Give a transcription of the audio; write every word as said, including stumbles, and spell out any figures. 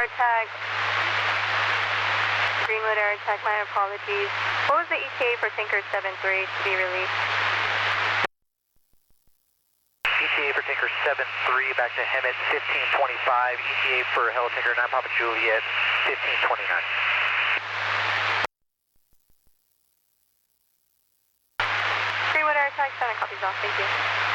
attack. Greenwood Air attack, my apologies. What was the E T A for Tinker seven three to be released? E T A for Tinker seven three back to Hemet fifteen twenty-five. E T A for Hello Tinker nine Papa Juliet fifteen twenty-nine. Greenwood Air attack, seven copies off, thank you.